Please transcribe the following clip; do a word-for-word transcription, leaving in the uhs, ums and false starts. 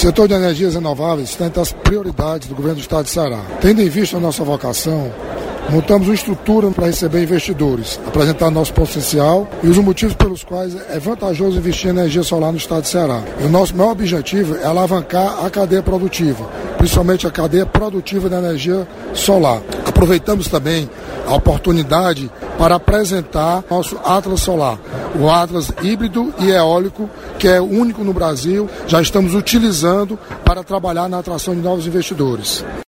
setor de energias renováveis está entre as prioridades do governo do estado de Ceará. Tendo em vista a nossa vocação, montamos uma estrutura para receber investidores, apresentar nosso potencial e os motivos pelos quais é vantajoso investir em energia solar no estado de Ceará. E o nosso maior objetivo é alavancar a cadeia produtiva, principalmente a cadeia produtiva da energia solar. Aproveitamos também a oportunidade para apresentar nosso Atlas Solar, o Atlas híbrido e eólico, que é o único no Brasil. Já estamos utilizando para trabalhar na atração de novos investidores.